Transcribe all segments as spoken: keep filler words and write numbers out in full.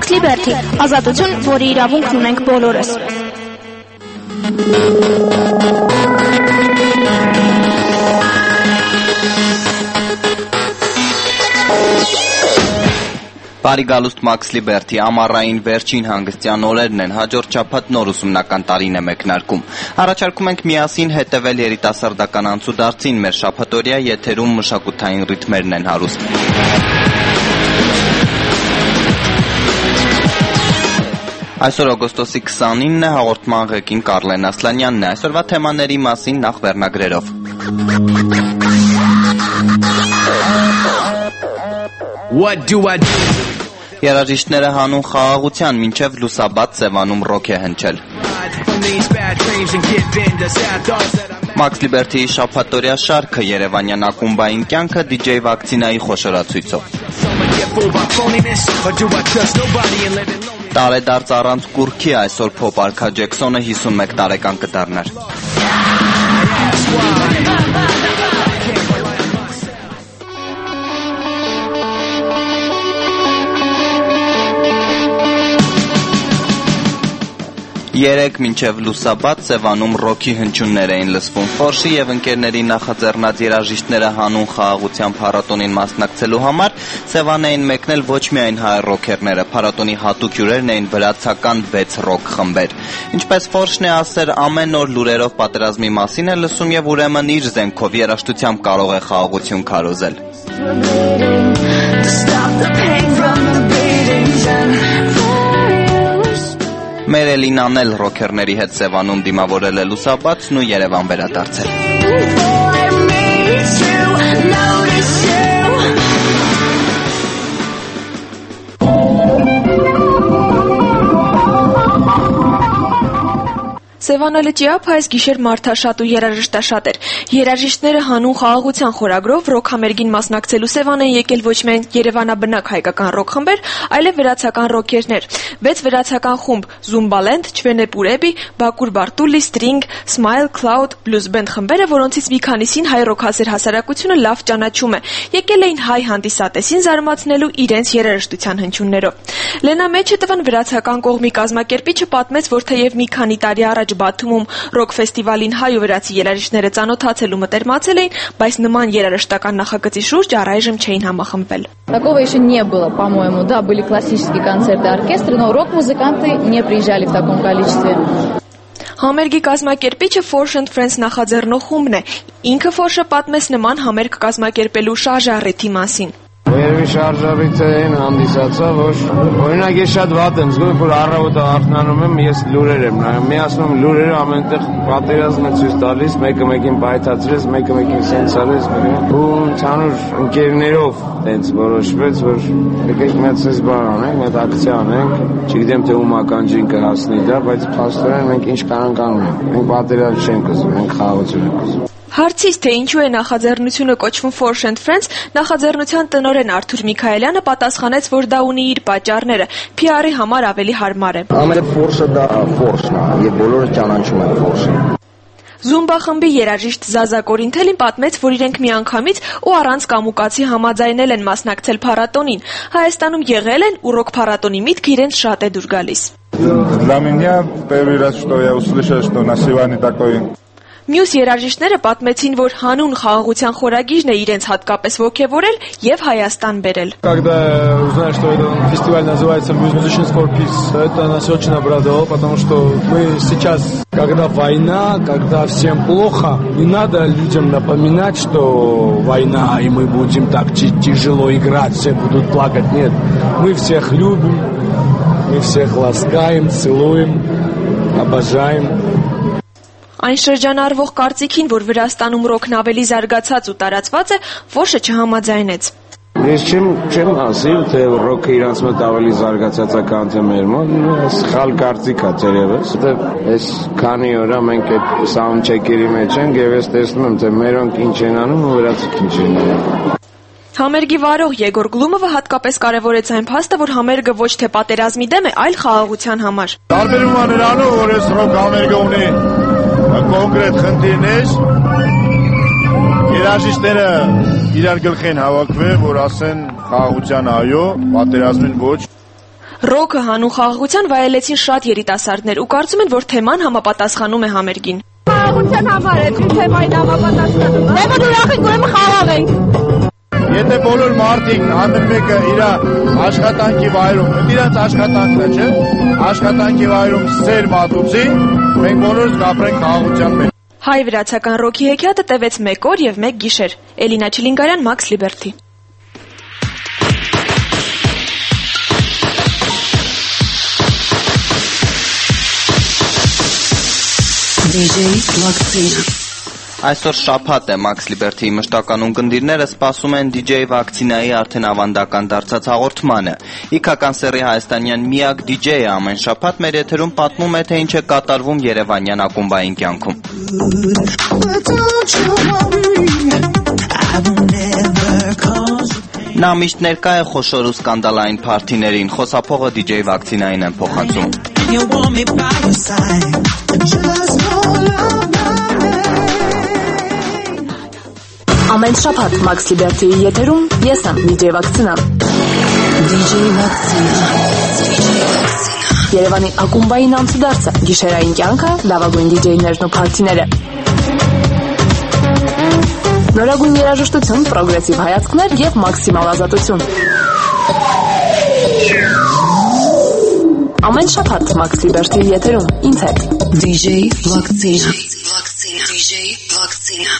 Max Liberty, ազատություն, որի իրավունքն ունենք բոլորս։ Բարի գալուստ Max Liberty, ամառային վերջին հանգստյան օրերն են, հաջորդ շաբաթ նոր ուսումնական տարին է մեկնարկում։ Առաջարկում ենք միասին հետևել երիտասարդական անցուդարձին, մեր շաբաթօրյա եթերում մշակութային ռիթմերն են հարուստ։ Այսօր օգոստոսի քսանինն է, հաղորդման ղեկին Կարլեն Ասլանյանն է, այսօրվա թեմաների մասին նախ վերնագրերով։ What do I do? Երաժիշտները հանուն խաղաղության մինչև լուսաբաց Սևանում ռոք է հնչել։ Max Liberty-ի շաբաթօրյա շարքը երևանյան ակումբային կյանքը դիջեյ վակցինայի խոշորացույցով։ Տարեդարձ առանց կուրքի այսօր փոփ արքա Ջեքսոնը հիսունմեկ տարեկան կդառնար։ Երեք մինչև լուսաբաց Սևանում ռոքի հնչյուններ էին լսվում։ Ֆորշի եւ ընկերների նախաձեռնած երաժիշտները հանուն խաղաղության փառատոնին մասնակցելու համար Սևան էին մեկնել ոչ միայն հայ ռոքերները, փառատոնի հատուկ հյուրերն էին վրացական վեց ռոք խմբեր։ Ինչպես Ֆորշն է ասել, ամեն օր լուրերով պատերազմի մասին է լսում եւ ուրեմն իր զենքով երաժշտությամբ կարող է խաղաղություն քարոզել։ Մեր Էլինան էլ ռոքերների հետ Սևանում դիմավորել է լուսաբացն ու Երևան վերադարձել։ Սևանը լճիապ այս գիշեր մարդաշատ ու երաժշտաշատ էր։ Երաժիշտները հանուն խաղաղության խորագրով ռոք համերգին մասնակցելու Սևան են եկել ոչ միայն երևանաբնակ հայկական ռոք խմբեր, այլև վրացական ռոքերներ։ Վեց վրացական խումբ Zumbaland, Չվենեպուրեբի, Բակուր Բարտուլի, String, Smile, Cloud, Blues Band խմբերը, որոնցից մի քանիսին հայ ռոքասեր հասարակությունը լավ ճանաչում է, եկել էին հայ հանդիսատեսին զարմացնելու իրենց երաժշտության հնչյուններով։ Լենա Մեչետովան վրացական կողմի կազմակերպիչը պատմեց, որ թեև մի քանի տարի առաջ Բաթումում ռոք ֆեստիվալին հայ ու վրացի երաժիշտները ծանոթացել ու մտերմացել էին, բայց նման երաժշտական նախագծի շուրջ առայժմ չէին համախմբել։ Такого еще не было, по-моему. Да, были классические концерты оркестра, но рок-музыканты не приезжали в таком количестве. Համերգի կազմակերպիչը Force and Friends նախաձեռնող խումբն է։ Ինքը Force-ը պատմեց նման համերգ կազմակերպելու շարժառիթի մասին։ Երևի շարժառիթ էին հանդիսացա, որ օրինակ ես շատ վատ եմ զգում, որ առավոտը արթնանում եմ, ես լուրեր եմ նայում, միացնում լուրերը ամենտեղ պատերազմն է ցույց տալիս, մեկը մեկին բայթացրեց, մեկը մեկին սենց արեց, ու ցանուր ընկերներով տենց որոշվեց, որ եկեք մեծ էս բան անենք, մեծ ակցիա անենք, չգիտեմ թե ում ականջին կհասնի դա, բայց փաստորեն մենք ինչ կանանք անում ենք, մենք պատերազմ չենք ուզում, մենք խաղաղություն ենք ուզում։ Հարցից, թե ինչու է նախաձեռնությունը կոչվում Force and Friends, նախաձեռնության տնօրեն Արթուր Միքայելյանը պատասխանեց, որ դա ունի իր պատճառները, P R-ի համար ավելի հարմար է։ Ամենը Force-ը դա Force-ն է, եւ բոլորը ճանաչում են Force-ը։ Zumba խմբի երաժիշտ Զազա Կորինթելին պատմեց, որ իրենք միանգամից ու առանց կամուկացի համաձայնել են մասնակցել փառատոնին։ Հայաստանում եղել են ու ռոք փառատոնի միտքը իրենց շատ է դուր գալիս։ Для меня первый раз, что я услышал, что на сегодня такой Մյուս երաժիշտները պատմեցին, որ հանուն խաղաղության խորագիրն է իրենց հատկապես ոգևորել եւ Հայաստան բերել։ Когда узнали, что этот фестиваль называется Musicians for Peace, это нас очень обрадовало, потому что мы сейчас, когда война, когда всем плохо, не надо людям напоминать, что война, и мы будем так тяжело играть, все будут плакать. Нет, мы всех любим, мы всех ласкаем, целуем, обожаем. Այն շրջանառվող կարծիքին, որ Վրաստանում ռոքն ավելի զարգացած ու տարածված է, Ֆորշը չհամաձայնեց։ Ես չեմ չեմ ասել, թե ռոքը իրանց մոտ ավելի զարգացած է, քան թե մեր մոտ, սխալ կարծիք է երևս, որտեղ այս քանի օր մենք այդ sound check-երի մեջ ենք եւ ես տեսնում եմ, թե մերոնք ինչ են անում ու վրացիք ինչ են անում։ Համերգի վարող Եգոր Գլումովը հատկապես կարևորեց այն փաստը, որ համերգը ոչ թե պատերազմի դեմ է, այլ խաղաղության համար։ Տարբերում է նրանով, որ այս ռոք համերգը ունի կոնկրետ խնդիրներ, երաժիշտները իրար գլխին հավաքվել, որ ասեն խաղաղության այո, պատերազմին ոչ։ Ռոքը հանուն խաղաղության վայելեցին շատ երիտասարդներ ու կարծում են, որ թեման համապատասխանում է համերգին։ Խաղաղության համար է թեմային համապատասխանում։ Դե որ ուրախ ենք, ուրեմն խաղաղ ենք։ Եթե բոլոր մարդիկ ամեն մեկը իր աշխատանքի վայրում, իրենց աշխատանքն է, չէ՞, աշխատանքի վայրում սեր մատուցի, մենք բոլորս կապրենք խաղաղության մեջ։ Հայ-վրացական ռոքի հեքիաթը տևեց մեկ օր եւ մեկ գիշեր։ Էլինա Չիլինգարյան, Մաքս Լիբերթի։ Այսօր շաբաթ է, Մաքս Լիբերթիի մշտական ունկնդիրները սպասում են դիջեյ վակցինայի արդեն ավանդական դարձած հաղորդմանը։ Իքական սերի հայաստանյան միակ դիջեյը ամեն շաբաթ մեր եթերում պատմում է, թե ինչ է կատարվում երևանյան ակումբային կյանքում։ Նա միշտ ներկա է խոշոր ու սկանդալային փարթիներին, խոսափողը դիջեյ վակցինային են փոխանցում։ Ամեն շաբաթ Մաքս Լիբերթիի եթերում ես եմ դիջեյ վակցինան։ Դիջեյ վակցինա։ Երևանի ակումբային անցուդարձը, գիշերային կյանքը, լավագույն դիջեյներն ու փարթիները։ Նորագույն երաժշտություն, պրոգրեսիվ հայացքներ եւ մաքսիմալ ազատություն։ Ամեն շաբաթ Մաքս Լիբերթիի եթերում ինձ հետ դիջեյ վակցինա։ Դիջեյ վակցինա։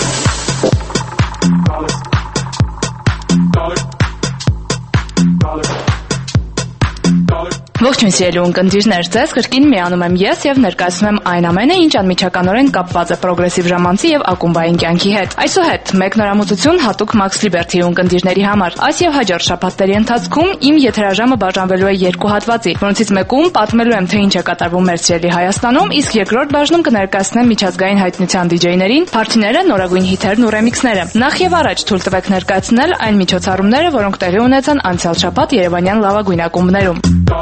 Ողջույն սիրելի ունկնդիրներ, ձեզ կրկին միանում եմ ես եւ ներկայացնում եմ այն ամենը, ինչ անմիջականորեն կապված է պրոգրեսիվ ժամանցի եւ ակումբային կյանքի հետ։ Այսուհետ, մեկ նորամուծություն հատուկ Մաքս Լիբերթիի ունկնդիրների համար։ Այս եւ հաջորդ շաբաթների ընթացքում իմ եթերաժամը բաժանվելու է երկու հատվածի, որոնցից մեկում պատմելու եմ, թե ինչ է կատարվում մեր սիրելի Հայաստանում, իսկ երկրորդ բաժնում կներկայացնեմ միջազգային հայտնության դիջեյներին, փարթիները, նորագույն հիթերն ու ռեմիքսները։ Նախ եւ առաջ թույլ տվեք ներկայացնել այն միջոցառումները, որոնք տեղի ունեցան անցյալ շաբաթ Երևանյան լավագույն ակումբներում։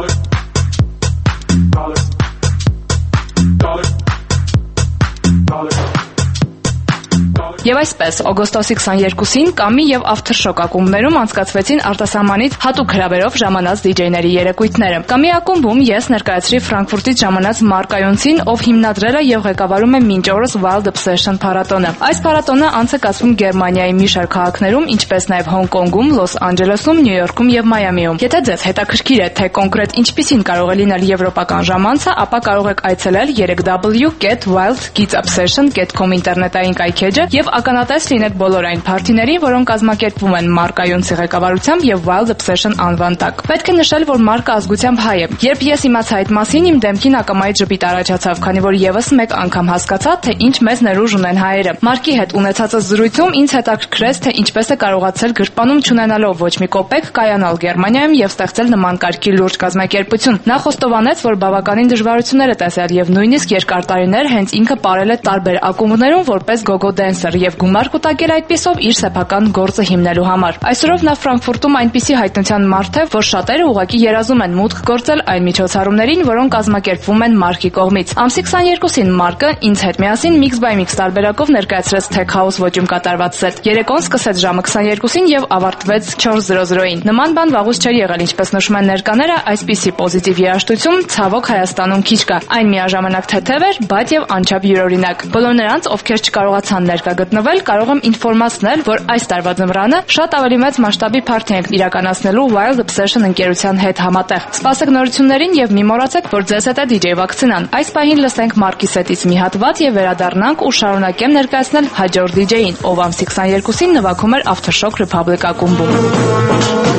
Եվ այսպես, օգոստոսի քսաներկուսին Կամի եւ Aftershock ակումբներում անցկացվեցին արտասահմանից հատուկ հրավերով ժամանած դիջեյների երեկույթները։ Կամի ակումբում ես ներկայացրի Ֆրանկֆուրտից ժամանած Մարկայոնցին, ով հիմնադրել է եւ ղեկավարում է մինչ օրս Wild Obsession փառատոնը։ Այս փառատոնը անց է կացվում Գերմանիայի մի շարք քաղաքներում, ինչպես նաեւ Հոնկոնգում, Լոս Անջելեսում, Նյու Յորքում եւ Մայամիում։ Եթե ձեզ հետաքրքիր է, թե կոնկրետ ինչպիսին կարող է լինել եվրոպական ժամանցը, ապա կարող եք այցելել three w dot wild dash obsession dot com ինտերնետային կայքեջը եւ ականատես լինեք բոլոր այն փարթիներին, որոնք կազմակերպվում են Մարկայոնցի ղեկավարությամբ եւ Wild Obsession անվան տակ։ Պետք է նշել, որ Մարկը ազգությամբ հայ է։ Երբ ես իմացա այդ մասին, իմ դեմքին ակամայից ժպիտ առաջացավ, քանի որ եւս մեկ անգամ հասկացա, թե ինչ մեծ ներուժ ունեն հայերը։ Մարկի հետ ունեցածս զրույցում ինձ հետաքրքրեց, թե ինչպես է կարողացել գրպանում չունենալով ոչ մի կոպեկ կայանալ Գերմանիայում եւ ստեղծել նման կարգի լուրջ կազմակերպություն։ Նա խոստովանեց, որ բավականին դժվարություններ է տեսել եւ նույնիսկ երկար տարիներ հենց ինքը ապրել է տարբեր ակումբներում որպես գոգո դենսեր եւ գումար կուտակել այդպիսով իր սեփական գործը հիմնելու համար։ Այսօրով նա Ֆրանկֆուրտում այնպիսի հայտնության մարդ է, որ շատերը ուղղակի երազում են մուտք գործել այն միջոցառումներին, որոնք կազմակերպվում են Մարկի կողմից։ Ամսի քսաներկուսին Մարկը ինձ հետ միասին Mix by Mix տարբերակով ներկայացրեց Tech House ոճում կատարված սեթ։ Երեկոն սկսեց ժամը քսաներկուսին եւ ավարտվեց four hundred-ին։ Նման բան վաղուց չէր եղել, ինչպես նշում են ներկաները, այսպիսի պոզիտիվ երաժշտություն ցավոք Հայաստանում քիչ կա։ Այն միաժամանակ թեթև էր, բայց եւ անչափ յուրօրինակ։ Բոլոր նրանց, ովքեր չկարողացան ներկա գտնվել, կարող եմ ինֆորմացնել, որ այս տարվա ձմռանը շատ ավելի մեծ մասշտաբի փարթի ենք իրականացնելու Wild Obsession ընկերության հետ համատեղ։ Սպասեք նորություններին եւ մի մոռացեք, որ ձեզ հետ է դիջեյ վակցինան։ Այս պահին լսենք Մարկի սետից մի հատված եւ վերադառնանք ու շարունակեմ ներկայացնել հաջորդ դիջեյին, ով ամսի քսաներկուսին նվագում էր Aftershock Republic ակումբում։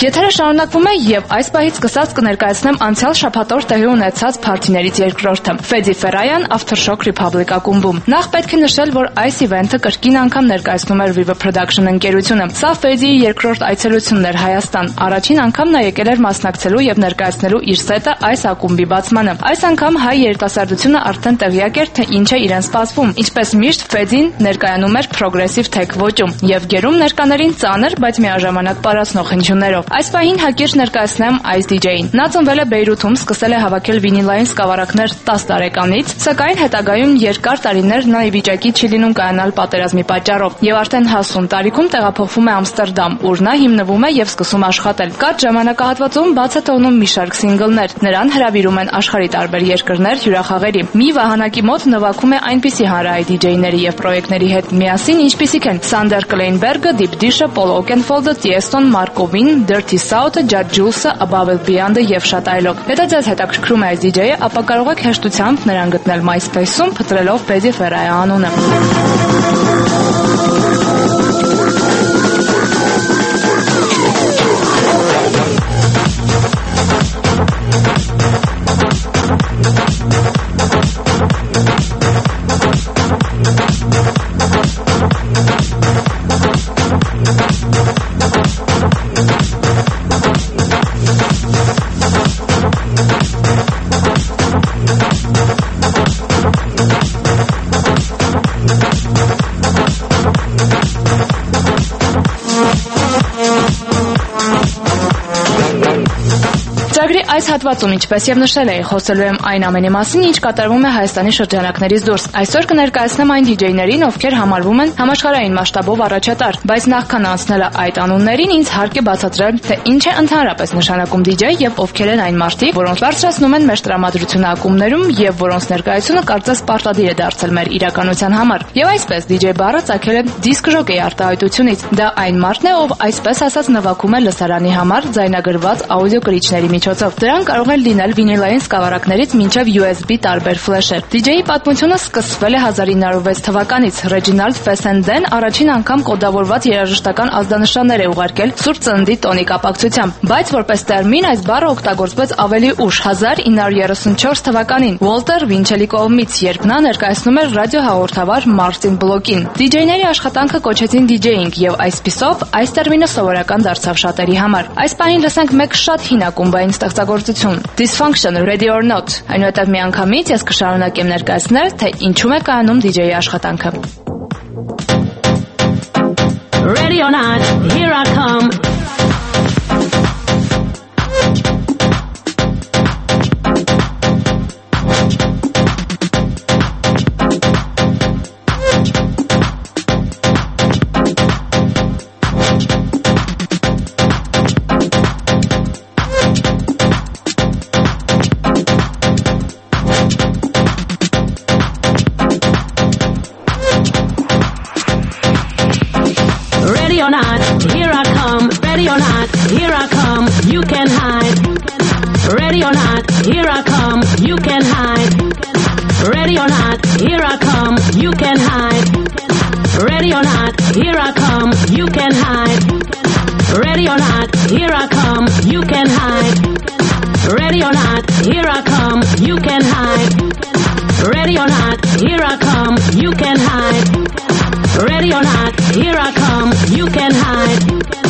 Եթերը շարունակվում է եւ այս պահից սկսած կներկայացնեմ անցյալ շաբաթօր տեղի ունեցած փարթիներից երկրորդը՝ Fedi Ferayan Aftershock Republic ակումբում։ Նախ պետք է նշել, որ այս իվենթը կրկին անգամ ներկայացնում էր Viva Production ընկերությունը։ Սա Fedi-ի երկրորդ այցելությունն էր Հայաստան։ Առաջին անգամ նա եկել էր մասնակցելու եւ ներկայացնելու իր սետը այս ակումբի բացմանը։ Այս անգամ հայ երիտասարդությունը արդեն տեղյակ էր, թե ինչ է իրեն սպասվում։ Ինչպես միշտ Fedi-ն ներկայանում էր progressive tech ոճում եւ գերում ներկաներին ծանր, բայց միաժամանակ պարացնող հնչյուններով։ Այս պահին հակիրճ ներկայացնեմ այս դիջեյին։ Նա ծնվել է Բեյրութում, սկսել է հավաքել վինիլային սկավառակներ տասը տարեկանից, սակայն հետագայում երկար տարիներ նա ի վիճակի չի լինում կայանալ պատերազմի պատճառով եւ արդեն հասուն տարիքում տեղափոխվում է Ամստերդամ, ուր նա հիմնվում է եւ սկսում աշխատել։ Կարճ ժամանակահատվածում բաց է թողնում մի շարք սինգլներ։ Նրան հրավիրում են աշխարհի տարբեր երկրներ հյուրախաղերի։ Մի վահանակի մոտ նվագում է այնպիսի հանրահայտ դիջեյների եւ պրոյեկտների հետ միասին, ինչպիսիք են Sander Kleinberg-ը, Deep Dish-ը, Paul Oakenfold-ը, Tiesto-ն, Markovin, Dirty South-ը, Judge Jules-ը, Above and Beyond-ը եւ շատ այլոք։ Եթե ձեզ հետաքրքրում է այս դիջեյը, ապա կարող եք հեշտությամբ նրան գտնել MySpace-ում, փտրելով Fedi Ferayan անունը։ Ծրագրի այս հատվածում, ինչպես եւ նշել էի, խոսելու եմ այն ամենի մասին, ինչ կատարվում է Հայաստանի շրջանակներից դուրս։ Այսօր կներկայացնեմ այն դիջեյներին, ովքեր համարվում են համաշխարհային մասշտաբով առաջատար, բայց նախքան անցնելը այդ անուններին, ինձ հարկ է բացատրել, թե ինչ է ընդհանրապես նշանակում դիջեյ եւ ովքեր են այն մարդիկ, որոնք բարձրացնում են մեր տրամադրությունը ակումբներում եւ որոնց ներկայությունը կարծես պարտադիր է դարձել մեր իրականության համար։ Եվ այսպես դիջեյ բառը ծագել է դիսկ ժոկեի արտահայտությունից։ Դա այն մարդն է, ով այսպես ասած նվագում է լսարանի համար ձայնագրված աուդիո կրիչների միջոցով։ Դրանք կարող են լինել վինիլային սկավառակներից մինչև յու էս բի տարբեր ֆլեշեր։ Դիջեյի պատմությունը սկսվել է հազար ինը հարյուր վեց թվականից։ Ռեջինալդ Ֆեսենդեն առաջին անգամ կոդավորված երաժշտական ազդանշաններ է ուղարկել Սուրբ Ծննդի տոնի կապակցությամբ, բայց որպես տերմին այս բառը օգտագործվեց ավելի ուշ՝ հազար ինը հարյուր երեսունչորս թվականին Ուոլտեր Վինչելի կողմից, երբ նա ներկայացնում էր ռադիոհաղորդավար Մարտին Բլոկին։ Դիջեյների աշխատանքը կոչեցին դիջեյինգ եւ այսպիսով այս տերմինը սովորական դարձավ շատերի համար։ Այս պահին լսենք մեկ շատ հին ակումբային ստեղծագործություն՝ Dysfunction, Ready or Not։ Այնուհետև միանգամից ես կշարունակեմ ներկայացնել, թե ինչու է կայանում դիջեյի աշխատանքը։ Ready or not, here I come. Ready or not, here I come. Ready or not, here I come. You can hide. Ready or not, here I come. You can hide. Ready or not, here I come. You can hide. Ready or not, here I come. You can hide. Ready or not, here I come. You can hide. Ready or not, here I come. You can hide. Ready or not, here I come. You can hide. Ready or not, here I come, you can hide.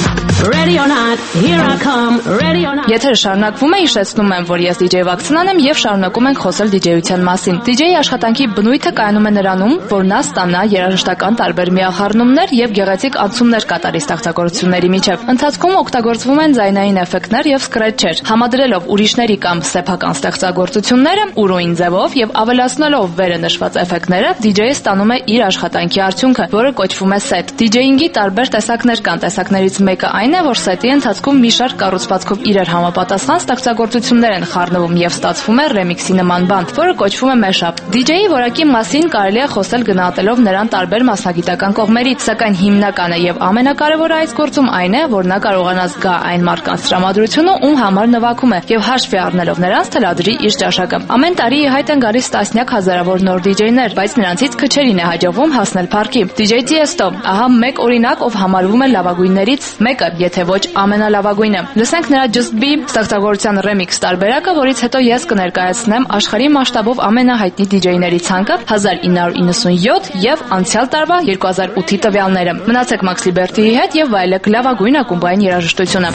Ready or not, here I come, ready or not. Եթերը շարունակվում է, հիշեցնում եմ, որ ես դիջեյ Վաքցնան եմ եւ շարունակում ենք խոսել դիջեյության մասին։ Դիջեյի աշխատանքի բնույթը կայանում է նրանում, որ նա ստանա երաժշտական տարբեր միախառնումներ եւ գեղեցիկ անցումներ կատարի ստեղծագործությունների միջև։ Ընթացքում օգտագործվում են ձայնային էֆեկտներ եւ սկրեչեր, համադրելով ուրիշների կամ սեփական ստեղծագործությունները ուրույն ձևով եւ ավելացնելով վերը նշված էֆեկտները, դիջեյը ստանում է իր աշխատանքի արդյունքը, որը կոչվում է սեթ։ Դիջեյինգի տարբեր տեսակներ կան։ Տեսակներից մեկը այն է, որ սետի ընթացքում մի շարք կառուցվածքով իրար համապատասխան ստեղծագործություններ են խառնվում եւ ստացվում է ռեմիքսի նման բան, որը կոչվում է mashup։ Դիջեյի որակի մասին կարելի է խոսել գնահատելով նրան տարբեր մասնագիտական կողմերից, սակայն հիմնականը եւ ամենակարևորը այս գործում այն է, որ նա կարողանա զգա այն մարդկանց տրամադրությունը, ում համար նվագում է, եւ հաշվի առնելով նրանց թելադրի իր ճաշակը։ Ամեն տարի ի հայտ են գալիս տասնյակ հազարավոր նոր դիջեյներ, բայց նրանցից քչերին է հաջողվում հասնել փառքի։ Դիջեյ Tiesto, ահա մեկ օրինակ, ով համարվում է լավագույններից մեկը, եթե ոչ ամենալավագույնը։ Լսենք նրա Just Be ստեղծագործության remix տարբերակը, որից հետո ես կներկայացնեմ աշխարհի մասշտաբով ամենահայտնի դիջեյների ցանկը հազար ինը հարյուր իննսունյոթ եւ անցյալ տարվա երկու հազար ութի տվյալները։ Մնացեք Max Liberty-ի հետ եւ վայելեք լավագույն ակումբային երաժշտությունը։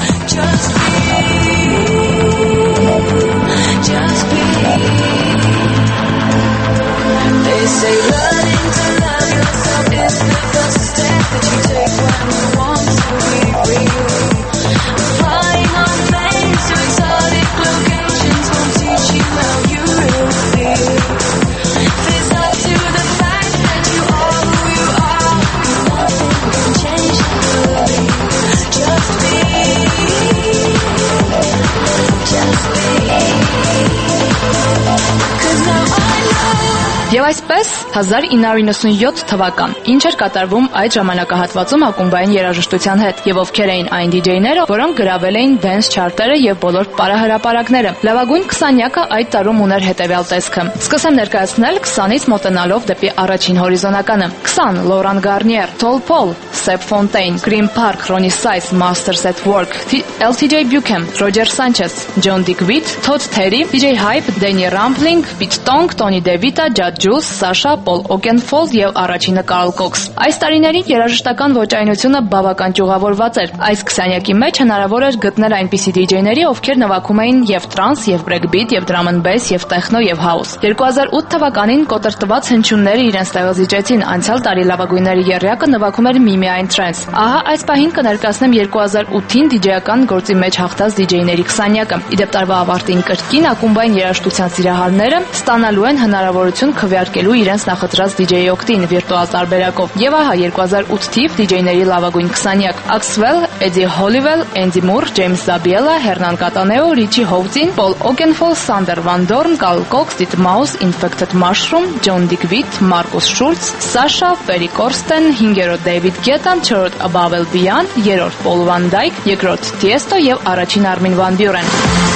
Just be. They say learning to love yourself is the first step that you take when you want to be free. Flying on planes to exotic locations won't teach you how you really feel. Face up to the fact that you are who you are. Nothing can change that. Just be. Just be. Cause now I know. Եվ այսպես հազար ինը հարյուր իննսունյոթ թվական ինչ էր կատարվում այդ ժամանակահատվածում ակումբային երաժշտության հետ եւ ովքեր էին այն դիջեյները, որոնք գրավել էին dance chart-երը եւ բոլոր պարահրապարակները։ Լավագույն քսանյակը այդ տարում ուներ հետեւյալ տեսքը։ Սկսեմ ներկայացնել քսանից մոտենալով դեպի առաջին հորիզոնականը։ քսան Laurent Garnier, Tall Paul, Seb Fontaine, Green Park, Ronnie Size, Masters at Work, L T J Buchan, Roger Sanchez, John Digweed, Todd Terry, D J Hype, Danny Rampling, Pete Tong, Tony DeVita, Judd Juice, Sasha, Paul Oakenfold եւ առաջինը Carl Cox։ Այս տարիներին երաժշտական ոճայնությունը բավական ճյուղավորված էր։ Այս քսանյակի մեջ հնարավոր էր գտնել այնպիսի դիջեյների, ովքեր նվագում էին եւ տրանս, եւ բրեքբիթ, եւ դրամ էնդ բեյս, եւ տեխնո, եւ հաուս։ երկու հազար ութ թվականին կոտրտված հնչյունները իրենց տեղը զիջեցին, անցյալ տարի լավագույնների եռյակը նվագում էր միմիայն trance։ Ահա այս պահին կներկայացնեմ երկու հազար ութին դիջեյական գործի մեջ հաղթած դիջեյների քսանյակը։ Իդեպ տարվա ավարտին կրկին ակումբային երաժշտության սիրահարները ստանալու են հնարավորություն քվեարկելու իրենց նախընտրած դիջեյի օգտին վիրտուալ տարբերակով։ Եվ ահա երկու հազար ութ թիվ դիջեյների լավագույն քսանյակ. Axwell, Eddie Halliwell, Andy Moore, James Zabiela, Hernan Cataneo, Richie Houghton, Paul Oakenfold, Sander Van Dorn, Carl Cox, Titmouse, Infected Mushroom, John Digweed, Marcus Schultz, Sasha, Ferry Corsten, հինգերորդ David Guetta, չորրորդ Abel Bian, երրորդ Paul Van Dyke, երկրորդ Tiesto եւ առաջին Armin van Buuren։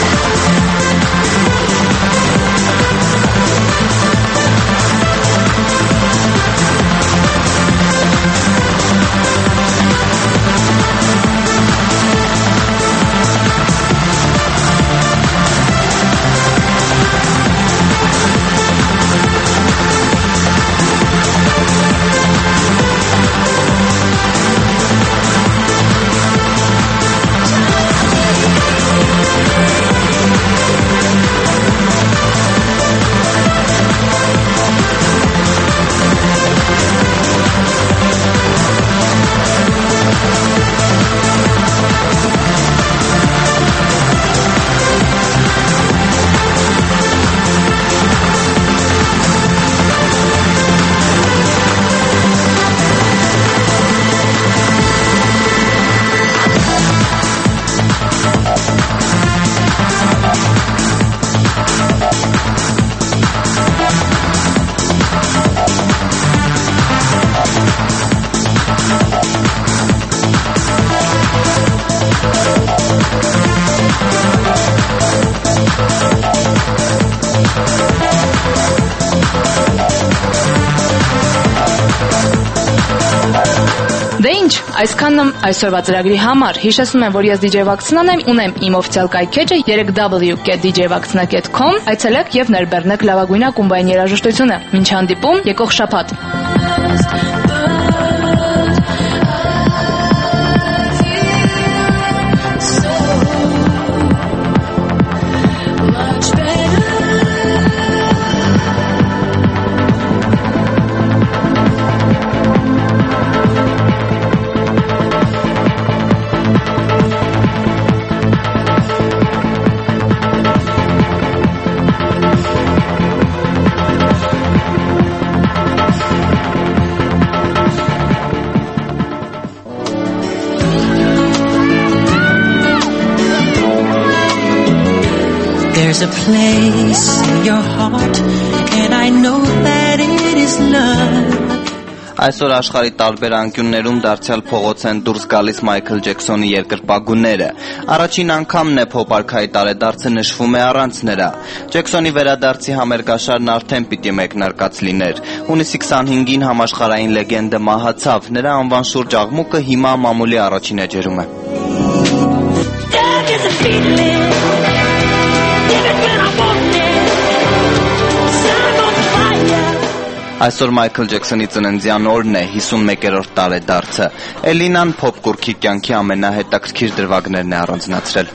Դե ինչ, այսքանն եմ այսօրվա ծրագրի համար։ Հիշեցնում եմ, որ ես դիջեյ Վակցնան եմ, ունեմ իմ օֆիցիալ կայքեջը three w dot d j vaksna dot com, այցելեք եւ ներբեռնեք լավագույն ակումբային երաժշտությունը։ Մինչ հանդիպում, եկող շաբաթ։ There's a place in your heart and I know that it is love. Այսօր աշխարհի տարբեր անկյուններում դարձյալ փողոց են դուրս գալիս Մայքլ Ջեքսոնի երկրպագուները։ Առաջին անգամն է փոփ-արքայի տարեդարձը նշվում է առանց նրա։ Ջեքսոնի վերադարձի համերգաշարն արդեն պիտի մեկնարկած լիներ։ Հունիսի քսանհինգին համաշխարհային լեգենդը մահացավ։ Նրա անվան շուրջ աղմուկը հիմա մամուլի առաջին էջերում է։ easy feeling. Give it when I want it. Sun on fire. Այսօր Մայքլ Ջեքսոնի ծննդյան օրն է, հիսունմեկերորդ տարեդարձը։ Էլինան փոփ կուրքի կյանքի ամենահետաքրքիր դրվագներն է առանձնացրել։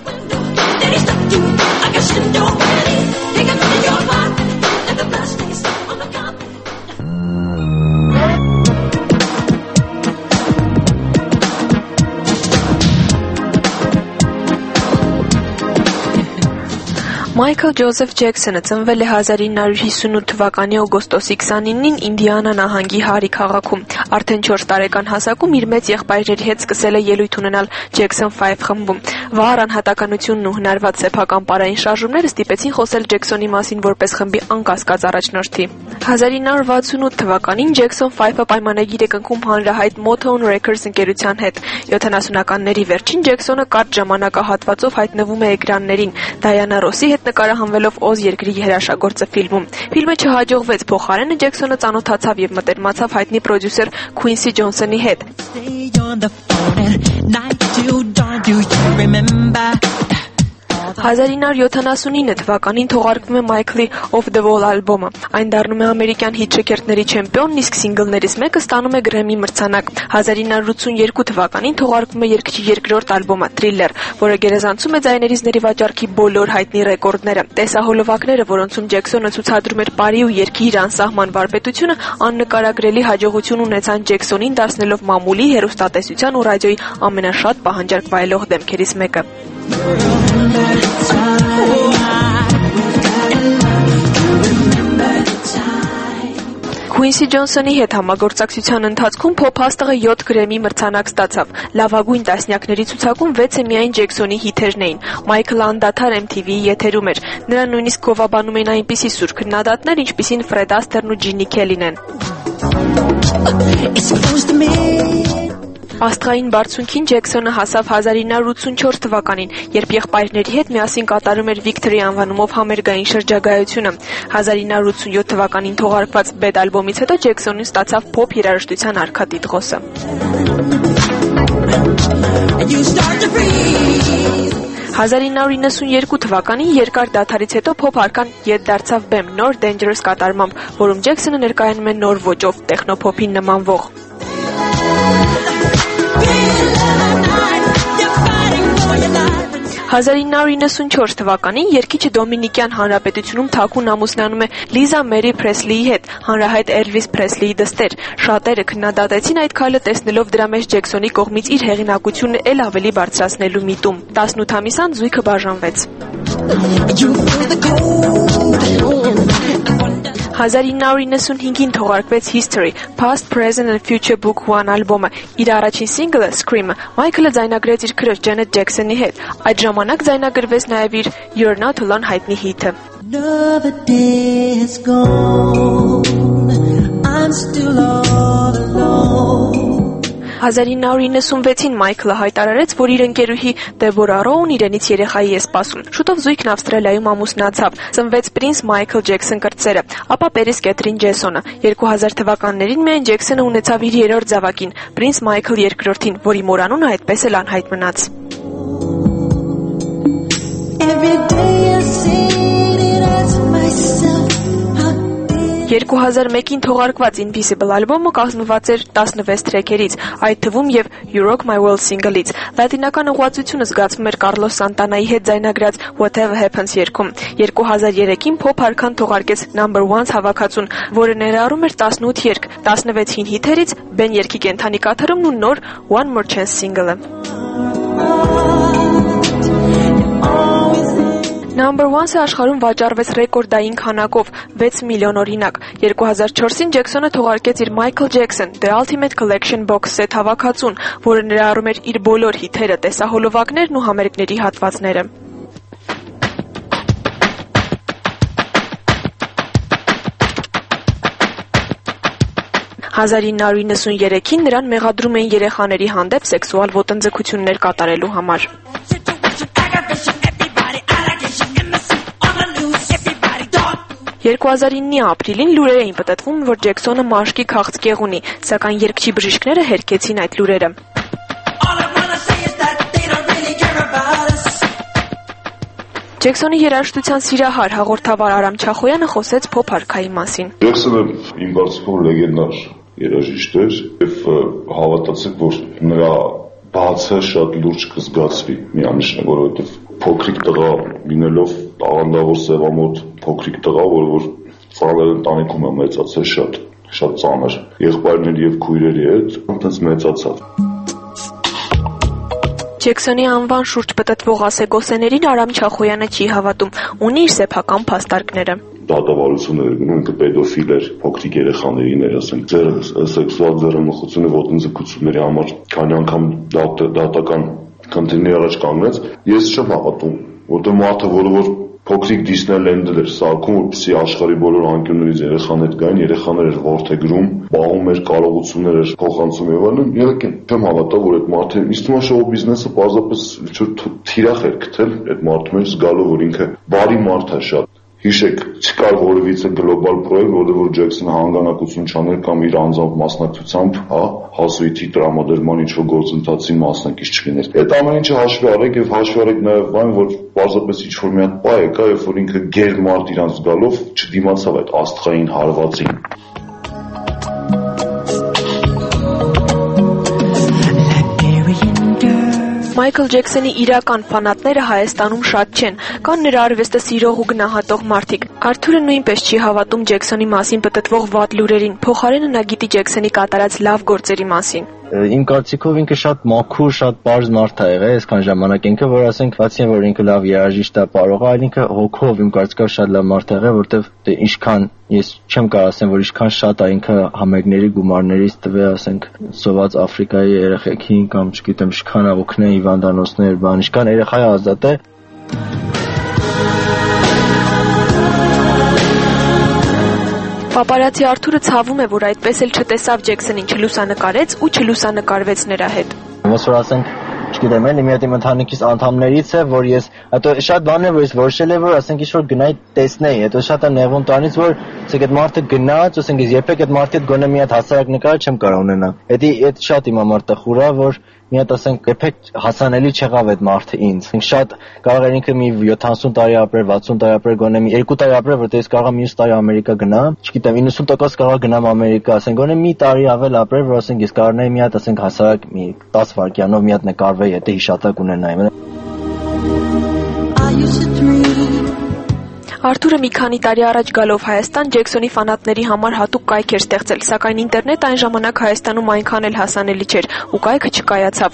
Մայքլ Ջոզեֆ Ջեքսոնը ծնվել է հազար ինը հարյուր հիսունութ թվականի օգոստոսի քսանինին Ինդիանա նահանգի Հարի քաղաքում։ Արդեն չորս տարեկան հասակում իր մեծ եղբայրների հետ սկսել է ելույթ ունենալ Jackson five խմբում։ Վառ անհատականությունն ու հնարված սեփական պարային շարժումները ստիպեցին խոսել Ջեքսոնի մասին որպես խմբի անկասկած առաջնորդի։ հազար ինը հարյուր վաթսունութ թվականին Jackson five-ը պայմանագիր է կնքում հանրահայտ Motown Records ընկերության հետ։ յոթանասունականների վերջին Ջեքսոնը կարճ ժամանակահատվածով հայտնվում է էկրաններին Դայանա Ռոսի հետ նկարահանվելով Օզ երկրի հրաշագործը ֆիլմում։ Ֆիլմը չհաջողվեց, փոխարենը Ջեքսոնը ծանոթացավ եւ մտերմացավ հայտնի պրոդյուսեր Քուինսի Ջոնսոնի հետ։ հազար ինը հարյուր յոթանասունինը թվականին թողարկվում է Մայքլի Off the Wall ալբոմը։ Այն դառնում է ամերիկյան հիթ շքերթների չեմպիոնն, իսկ սինգլներից մեկը ստանում է Գրեմի մրցանակ։ հազար ինը հարյուր ութսունյերկու թվականին թողարկվում է երգչի երկրորդ ալբոմը Thriller, որը գերազանցում է ձայներիզների վաճառքի բոլոր հայտնի ռեկորդները։ Տեսահոլովակները, որոնցում Ջեքսոնը ցուցադրում էր բարի ու երգի իր անսահման վարպետությունը, աննկարագրելի հաջողություն ունեցան Ջեքսոնին դարձնելով մամուլի, հեռուստատեսության ու ռադիոյի ամենաշատ պահանջարկ վայելող դեմքերից մեկը։ Քուինսի Ջոնսոնի հետ համագործակցության ընթացքում փոփ աստղը յոթ գրեմի մրցանակ ստացավ։ Լավագույն տասնյակների ցուցակում վեցը միայն Ջեքսոնի հիթերն էին։ Մայքլը անդադար Էմ Թի Վի-ի եթերում էր։ Նրան նույնիսկ գովաբանում էին այնպիսի սուր քննադատներ, ինչպիսին Ֆրեդ Ասթերն ու Ջինի Քելին են։ Աստղային բարձունքին Ջեքսոնը հասավ հազար ինը հարյուր ութսունչորս թվականին, երբ եղբայրների հետ միասին կատարում էր Victory անվանումով համերգային շրջագայությունը։ հազար ինը հարյուր ութսունյոթ թվականին թողարկված Bad ալբոմից հետո Ջեքսոնին ստացավ փոփ երաժշտության արքա տիտղոսը։ հազար ինը հարյուր իննսունյերկու թվականին երկար դադարից հետո փոփ արքան ետ դարձավ բեմ նոր Dangerous կատարմամբ, որում Ջեքսոնը ներկայանում է նոր ոճով տեխնոփոփին նմանվող։ հազար ինը հարյուր իննսունչորս թվականին երգիչը Դոմինիկյան Հանրապետությունում թաքուն ամուսնանում է Լիզա Մերի Փրեսլիի հետ, հանրահայտ Էլվիս Փրեսլիի դստեր։ Շատերը քննադատեցին այդ քայլը, տեսնելով դրա մեջ Ջեքսոնի կողմից իր հեղինակությունը էլ ավելի բարձրացնելու միտում։ տասնութ ամիս անց զույգը բաժանվեց։ հազար ինը հարյուր իննսունհինգին թողարկվեց History, Past, Present and Future Book one ալբոմը։ Իր առաջին սինգլը Scream-ը Մայքլը ձայնագրեց իր քրոջ Ջենետ Ջեքսոնի հետ։ Այդ ժամանակ ձայնագրվեց նաև իր You're Not Alone հայտնի հիթը։ Another day has gone. I'm still all alone. հազար ինը հարյուր իննսունվեցին Մայքլը հայտարարեց, որ իր ընկերուհի Դեբորա Ռոուն իրենից երեխայի է սպասում։ Շուտով զույգն Ավստրալիայում ամուսնացավ։ Ծնվեց Պրինս Մայքլ Ջեքսոն կրտսերը, ապա Պերիս Կեթրին Ջեսոնը։ երկու հազար թվականներին միայն Ջեքսոնը ունեցավ իր երրորդ զավակին, Պրինս Մայքլ երկրորդին, որի մորանունը այդպես էլ անհայտ մնաց։ երկու հազար մեկին թողարկված Invisible ալբոմը կազմված էր տասնվեց թրեքերից, այդ թվում եւ You Rock My World single-ից։ Լատինական ուղղվածությունը զգացվում էր Կարլոս Սանտանայի հետ ձայնագրած Whatever Happens երգում։ երկու հազար երեքին փոփ արքան թողարկեց Number One հավաքածուն, որը ներառում էր տասնութ երգ, տասնվեց հին հիթերից Ben երգի կենթանի կատարումն ու նոր One More Chance single-ը։ Number One-ը աշխարհում վաճառվեց ռեկորդային քանակով վեց միլիոն օրինակ։ երկու հազար չորսին Ջեքսոնը թողարկեց իր Michael Jackson The Ultimate Collection Box Set հավաքածուն, որը ներառում էր իր բոլոր հիթերը, տեսահոլովակներն ու համերգների հատվածները։ հազար ինը հարյուր իննսուներեքին նրան մեղադրում էին երեխաների հանդեպ սեքսուալ ոտնձգություններ կատարելու համար։ երկու հազար ինը ապրիլին լուրեր էին պտտվում, որ Ջեքսոնը մաշկի քաղցկեղ ունի, սակայն երգչի բժիշկները հերքեցին այդ լուրերը։ Ջեքսոնի երաժշտության սիրահար հաղորդավար Արամ Չախոյանը խոսեց փոփ արքայի մասին։ Ջեքսոնը իմ կարծիքով լեգենդար երաժիշտ էր եւ հավատացեք, որ նրա բացը շատ լուրջ կզգացվի միանշանակ, որովհետեւ փոքրիկ տղա լինելով տաղանդավոր սևամոտ փոքրիկ տղա, որը որ ծանր ընտանիքում է մեծացել, շատ շատ ծանր եղբայրների եւ քույրերի հետ, այնպես մեծացավ։ Ջեքսոնի անվան շուրջ պտտվող ասեկոսեներին Արամ Չախոյանը չի հավատում, ունի իր սեփական փաստարկները։ Դատավարություններ գնում, ինքը պետոֆիլ էր, փոքրիկ երեխաներին էր, ասենք, սեքսուալ ձեռնմխությունների ոտնձգությունների համար քանի անգամ դատական քննիների առաջ կանգնեց, ես չեմ հավատում, որտեղ մարդը, որը որ փոքրիկ Դիսնեյլենդը էր սարքում, որպեսզի աշխարհի բոլոր անկյուններից երեխաներ գային, երեխաներ էր որդեգրում, բաղում էր, կարողություններ էր փոխանցում եւ այլն, ելք չեմ հավատա, որ այդ մարդը ինձ թվում է շոու բիզնեսը պարզապես ինչ-որ թիրախ էր գտել այդ մարդու մեջ զգալու, որ ինքը բարի մարդ է շատ։ Հիշեք, չկար որևիցե գլոբալ պրոյեկտ, որը որ Ջեքսոնը հանգանակություն չաներ կամ իր անձամբ մասնակցությամբ, հա, հասույթի տրամադրման ինչ-որ գործընթացին մասնակից չլիներ։ Այդ ամեն ինչը հաշվի արեք եւ հաշվի արեք նաեւ այն, որ պարզապես ինչ-որ մի հատ պայ եկա, երբ որ ինքը գեր մարդ իրանց զգալով չդիմացավ այդ աստղային հարվածին։ Մայքլ Ջեքսոնի իրական ֆանատները Հայաստանում շատ չեն, կան նրա արվեստը սիրող ու գնահատող մարդիկ։ Արթուրը նույնպես չի հավատում Ջեքսոնի մասին պտտվող վատ լուրերին, փոխարենը նա գիտի Ջեքսոնի կատարած լավ գործերի մասին։ Իմ կարծիքով ինքը շատ մաքուր, շատ պարզ մարդ է եղել այսքան ժամանակ, ինքը որ ասենք բացի որ ինքը լավ երաժիշտ է, կարող է, այլ ինքը հոգով իմ կարծիքով շատ լավ մարդ է եղել, որտեվ դե ինչքան ես չեմ կարող ասեմ, որ ինչքան շատ է ինքը համերգների գումարներից տվել, ասենք սոված Աֆրիկայի երեխեքին կամ չգիտեմ, ինչքան է օգնել հիվանդանոցներ, բան, ինչքան երեխա է ազատել։ Պապարացի Արթուրը ցավում է, որ այդպես էլ չտեսավ Ջեքսոնին, չլուսանկարեց ու չլուսանկարվեց նրա հետ։ Ոնց որ ասենք, չգիտեմ, էլի մի հատ իմ ընտանիքիս անդամներից է, որ ես, հետո շատ բան է, որ ես որոշել եմ, որ ասենք ինչ-որ գնայի տեսնեի, հետո շատ է նեղուն տանից, որ ասենք այդ մարդը գնաց, ասենք ես երբեք այդ մարդի հետ գոնե մի հատ հասարակ նկար չեմ կարող ունենալ։ Էդի այդ շատ իմ համար տխուր է, որ մի հատ ասենք երբեք հասանելի չեղավ այդ մարդը ինձ։ Շատ կարող էր ինքը մի յոթանասուն տարի ապրել, վաթսուն տարի ապրել, գոնե մի երկու տարի ապրել, որտեղ ես կարող եմ մյուս տարի Ամերիկա գնամ, չգիտեմ, իննսուն տոկոս կարող գնամ Ամերիկա, ասենք գոնե մի տարի ավել ապրել, որ ասենք ես կարողանայի մի հատ ասենք հասարակ մի տասը վայրկյանով մի հատ նկարվել, եթե հիշատակ ունենայի։ Արթուրը մի քանի տարի առաջ գալով Հայաստան Ջեքսոնի ֆանատների համար հատուկ կայք էր ստեղծել, սակայն ինտերնետ այն ժամանակ Հայաստանում այնքան էլ հասանելի չէր ու կայքը չկայացավ։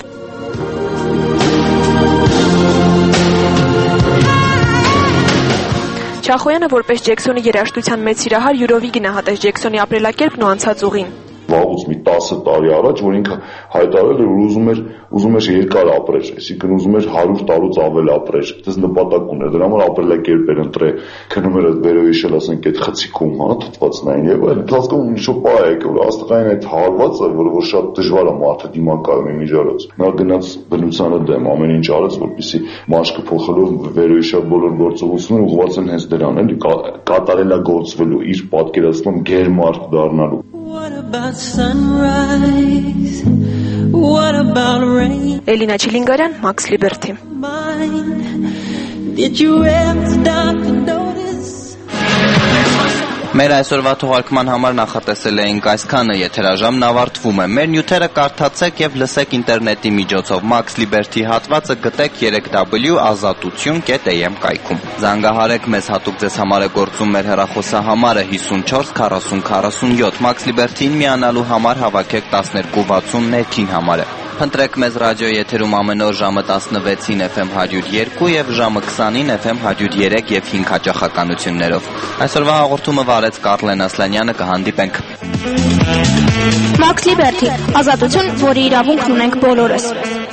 Չախոյանը որպես Ջեքսոնի երաժշտության մեծ սիրահար յուրովի գնահատեց Ջեքսոնի ապրելակերպն ու անցած ուղին։ Վաղուց մի տասը տարի առաջ, որ ինքը հայտարարել էր, որ ուզում էր, ուզում էր երկար ապրել, այսինքն ուզում էր հարյուր տարուց ավել ապրել, այդպես նպատակ ուներ, դրա համար ապրելակերպ էր ընտրել, քնում էր այդ վերոհիշել, ասենք, այդ խցիկում, հա, թթվածնային եւ այլն, ընթացքում ինչ-որ պայ է եկել, որ աստղային այդ հարվածը, որը որ շատ դժվար է մարդը դիմակայում իմիջարած, նա գնաց բնությանը դեմ, ամեն ինչ արեց, որպեսզի մաշկը փոխելով վերոհիշել բոլոր գործողությունները ուղղված են հենց դրան, էլի կատարելագործվելու, իր պատկերացնում գերմարդ դառնալու։ What about sunrise? What about rain? Էլինա Չիլինգարյան, Max Liberty. Did you ever stop to notice? Մեր այսօրվա թողարկման համար նախատեսել էինք այսքանը, եթերաժամն ավարտվում է։ Մեր նյութերը կարդացեք եւ լսեք ինտերնետի միջոցով։ Max Liberty հատվածը գտեք three w ազատություն dot a m կայքում։ Զանգահարեք մեզ, հատուկ ձեզ համար է գործում մեր հեռախոսահամարը five four four zero four seven։ Max Liberty-ին միանալու համար հավաքեք twelve sixty ներքին համարը։ Փնտրեք մեզ ռադիոյի եթերում ամեն օր ժամը տասնվեցին F M one oh two եւ ժամը twenty-ին F M one oh three եւ five հաճախականություններով։ Այսօրվա հաղորդումը վարեց Կարլեն Ասլանյանը, կհանդիպենք։ Max Liberty, ազատություն, որի իրավունքն ունենք բոլորս։